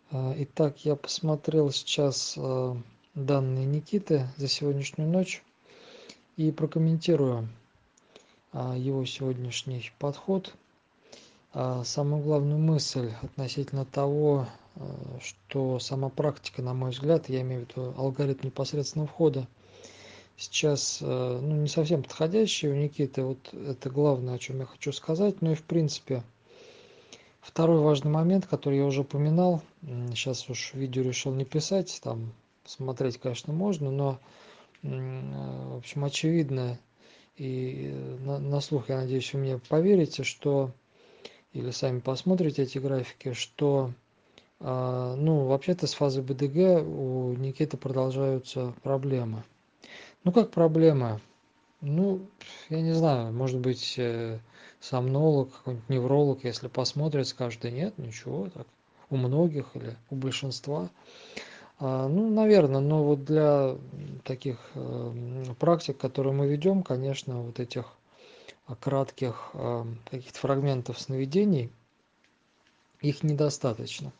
Итак, я посмотрел сейчас данные Никиты за сегодняшнюю ночь и прокомментирую его сегодняшний подход. Самую главную мысль относительно того, что сама практика, на мой взгляд, я имею в виду алгоритм непосредственного входа, сейчас не совсем подходящий у Никиты. Вот это главное, о чем я хочу сказать. Ну и в принципе, второй важный момент, который я уже упоминал, сейчас уж видео решил не писать, там смотреть, конечно, можно, но, в общем, очевидно, и на слух, я надеюсь, вы мне поверите, что, или сами посмотрите эти графики, что, вообще-то с фазой БДГ у Никиты продолжаются проблемы. Ну, как проблемы? Ну, я не знаю, может быть, сомнолог, какой-нибудь невролог, если посмотрит, скажет, да нет, ничего, так, у многих или у большинства. Наверное, но вот для таких практик, которые мы ведем, конечно, вот этих кратких каких-то фрагментов сновидений, их недостаточно.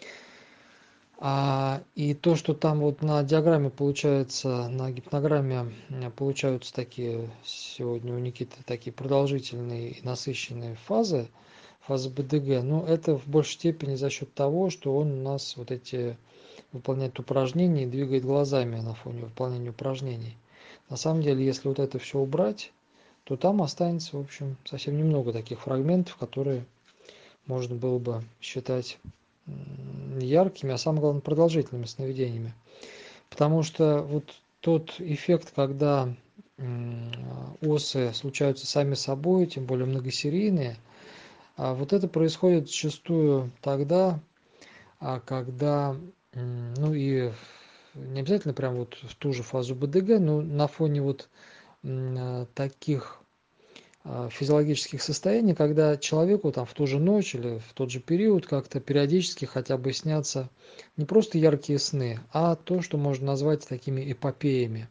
И то, что там вот на диаграмме получается, на гипнограмме получаются такие сегодня у Никиты такие продолжительные и насыщенные фазы, фазы БДГ, но это в большей степени за счет того, что он у нас вот эти выполняет упражнения и двигает глазами на фоне выполнения упражнений. На самом деле, если вот это все убрать, то там останется, в общем, совсем немного таких фрагментов, которые можно было бы считать яркими, а самое главное продолжительными сновидениями. Потому что вот тот эффект, когда осы случаются сами собой, тем более многосерийные, вот это происходит зачастую тогда, когда, и не обязательно прям вот в ту же фазу БДГ, но на фоне вот таких физиологических состояний, когда человеку там в ту же ночь или в тот же период как-то периодически хотя бы снятся не просто яркие сны, а то, что можно назвать такими эпопеями.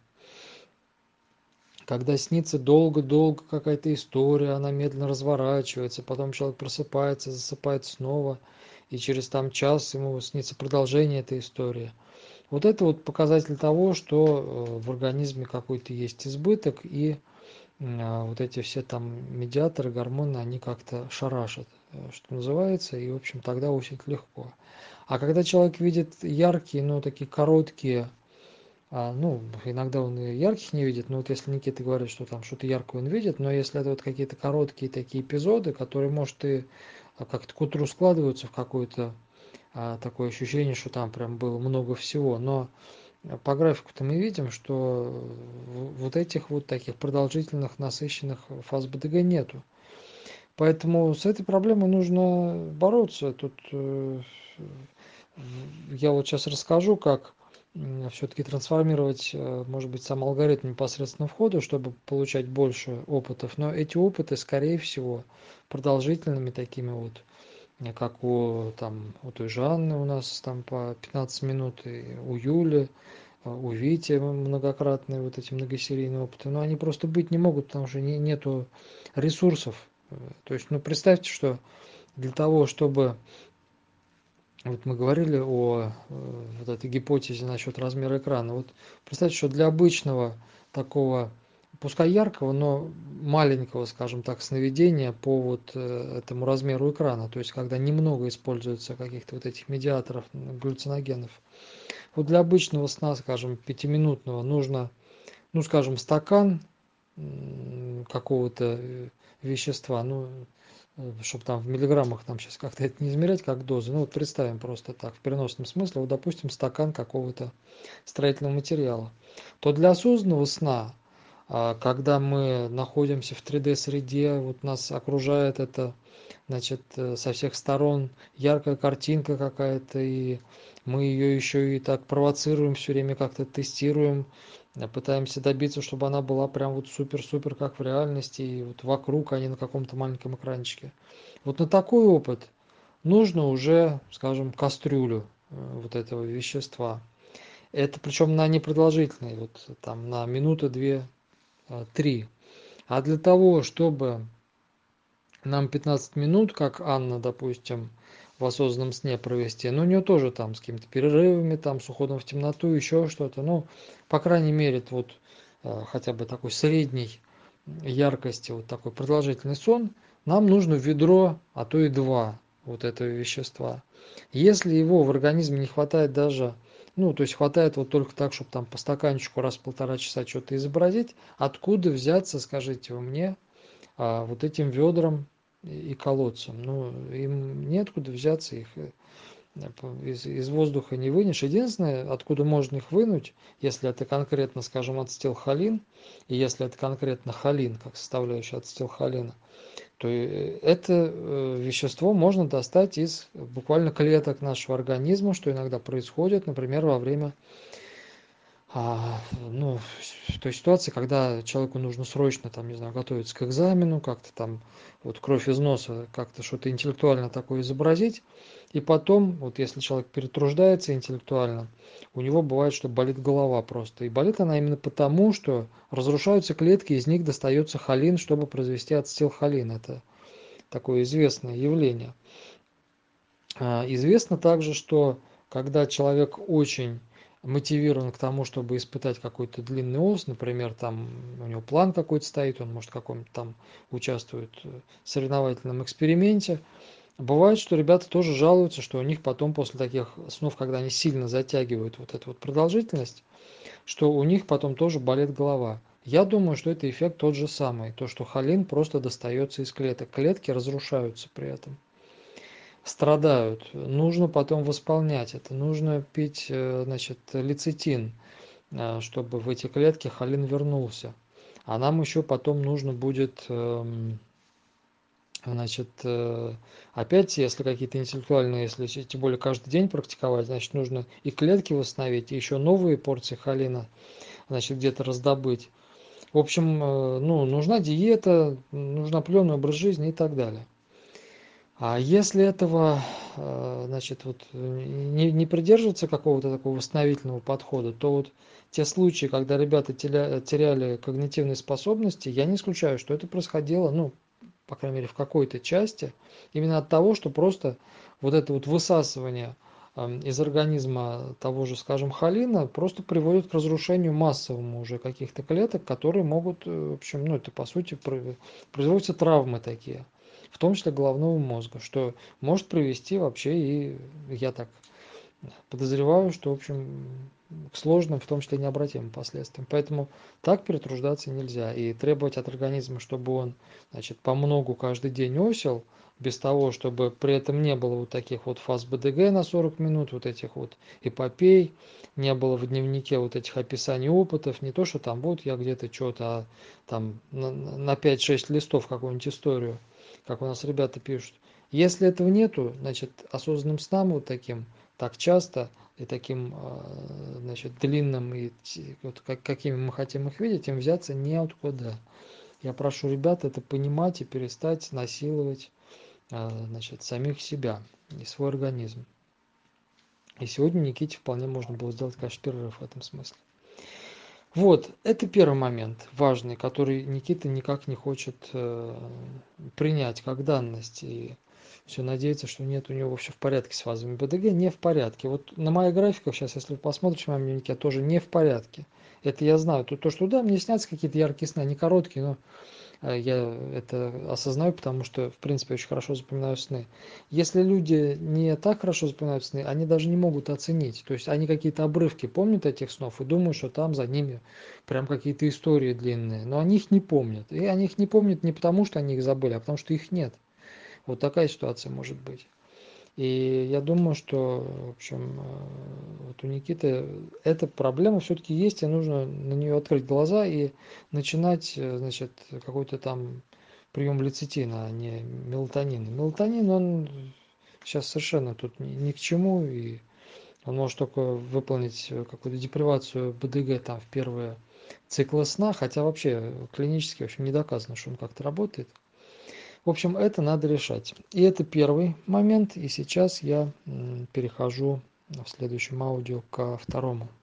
Когда снится долго-долго какая-то история, она медленно разворачивается, потом человек просыпается, засыпает снова, и через там час ему снится продолжение этой истории. Вот это вот показатель того, что в организме какой-то есть избыток, и вот эти все там медиаторы, гормоны, они как-то шарашат, что называется, и, в общем, тогда очень легко. А когда человек видит яркие, такие короткие, иногда он и ярких не видит, но вот если Никита говорит, что там что-то яркое он видит, но если это вот какие-то короткие такие эпизоды, которые, может, и как-то к утру складываются в какое-то такое ощущение, что там прям было много всего, но по графику-то мы видим, что вот этих вот таких продолжительных, насыщенных фаз БДГ нету. Поэтому с этой проблемой нужно бороться. Тут я вот сейчас расскажу, как все-таки трансформировать, может быть, сам алгоритм непосредственно входа, чтобы получать больше опытов. Но эти опыты, скорее всего, продолжительными такими вот, как у той же Анны у нас там по 15 минут, и у Юли, у Вити многократные вот эти многосерийные опыты, но они просто быть не могут, потому что нету ресурсов. То есть, представьте, что для того, чтобы, вот мы говорили о вот этой гипотезе насчет размера экрана, вот представьте, что для обычного такого, пускай яркого, но маленького, скажем так, сновидения по вот этому размеру экрана, то есть когда немного используется каких-то вот этих медиаторов, галлюциногенов, вот для обычного сна, скажем, пятиминутного нужно, скажем, стакан какого-то вещества, чтобы там в миллиграммах там сейчас как-то это не измерять как дозы, вот представим просто так, в переносном смысле, вот допустим стакан какого-то строительного материала, то для осознанного сна, когда мы находимся в 3D среде, вот нас окружает это, значит, со всех сторон яркая картинка какая-то, и мы ее еще и так провоцируем все время, как-то тестируем, пытаемся добиться, чтобы она была прям вот супер-супер, как в реальности, и вот вокруг, а не на каком-то маленьком экранчике. Вот на такой опыт нужно уже, скажем, кастрюлю вот этого вещества. Это причем на непродолжительный, вот там на минуты, две, три. А для того, чтобы нам 15 минут, как Анна, допустим, в осознанном сне провести, но у нее тоже там с какими-то перерывами, там с уходом в темноту, еще что-то. Ну, по крайней мере, это вот хотя бы такой средней яркости, вот такой продолжительный сон, нам нужно ведро, а то и два вот этого вещества. Если его в организме не хватает даже, ну, то есть хватает вот только так, чтобы там по стаканчику раз в полтора часа что-то изобразить, откуда взяться, скажите вы мне, вот этим ведрам и колодцам? Ну, им неоткуда взяться, их из воздуха не вынешь. Единственное, откуда можно их вынуть, если это конкретно, скажем, ацетилхолин, и если это конкретно холин, как составляющая ацетилхолина, то это вещество можно достать из буквально клеток нашего организма, что иногда происходит, например, во время ну, в той ситуации, когда человеку нужно срочно, там, не знаю, готовиться к экзамену, как-то там вот кровь из носа, как-то что-то интеллектуально такое изобразить, и потом, вот если человек перетруждается интеллектуально, у него бывает, что болит голова просто. И болит она именно потому, что разрушаются клетки, из них достается холин, чтобы произвести ацетилхолин. Это такое известное явление. Известно также, что когда человек очень мотивирован к тому, чтобы испытать какой-то длинный ос, например, там у него план какой-то стоит, он может в каком-то там участвует в соревновательном эксперименте. Бывает, что ребята тоже жалуются, что у них потом после таких снов, когда они сильно затягивают вот эту вот продолжительность, что у них потом тоже болит голова. Я думаю, что это эффект тот же самый, то, что холин просто достается из клеток. Клетки разрушаются при этом, страдают. Нужно потом восполнять это. Нужно пить, значит, лецитин, чтобы в эти клетки холин вернулся. А нам еще потом нужно будет, значит, опять, если какие-то интеллектуальные, если тем более каждый день практиковать, значит, нужно и клетки восстановить, и еще новые порции холина, значит, где-то раздобыть. В общем, ну, нужна диета, нужен определенный образ жизни и так далее. А если этого, значит, вот не придерживаться какого-то такого восстановительного подхода, то вот те случаи, когда ребята теряли когнитивные способности, я не исключаю, что это происходило, ну, по крайней мере, в какой-то части, именно от того, что просто вот это вот высасывание из организма того же, скажем, холина просто приводит к разрушению массовому уже каких-то клеток, которые могут, в общем, ну, это по сути производятся травмы такие, в том числе головного мозга, что может привести вообще и, я так подозреваю, что, в общем, к сложным, в том числе необратимым последствиям. Поэтому так перетруждаться нельзя. И требовать от организма, чтобы он, значит, по многу каждый день осел, без того, чтобы при этом не было вот таких вот фаз БДГ на 40 минут, вот этих вот эпопей, не было в дневнике вот этих описаний опытов, не то, что там вот я где-то что-то, там на 5-6 листов какую-нибудь историю, как у нас ребята пишут. Если этого нету, значит, осознанным сном вот таким, так часто и таким, значит, длинным, и вот какими мы хотим их видеть, им взяться неоткуда. Я прошу ребят это понимать и перестать насиловать, значит, самих себя и свой организм. И сегодня Никите вполне можно было сделать, конечно, перерыв в этом смысле. Вот, это первый момент важный, который Никита никак не хочет принять как данность. И все надеется, что нет, у него все в порядке с фазами БДГ. Не в порядке. Вот на моих графиках сейчас, если вы посмотрите в моем дневнике, тоже не в порядке. Это я знаю. То, что да, мне снятся какие-то яркие сны, они короткие, но я это осознаю, потому что, в принципе, очень хорошо запоминаю сны. Если люди не так хорошо запоминают сны, они даже не могут оценить. То есть они какие-то обрывки помнят этих снов и думают, что там за ними прям какие-то истории длинные. Но они их не помнят. И они их не помнят не потому, что они их забыли, а потому что их нет. Вот такая ситуация может быть. И я думаю, что, в общем, вот у Никиты эта проблема все-таки есть, и нужно на нее открыть глаза и начинать, значит, какой-то там прием лецитина, а не мелатонина. Мелатонин, он сейчас совершенно тут ни к чему, и он может только выполнить какую-то депривацию БДГ там в первые циклы сна, хотя вообще клинически, в общем, не доказано, что он как-то работает. В общем, это надо решать. И это первый момент. И сейчас я перехожу в следующем аудио ко второму.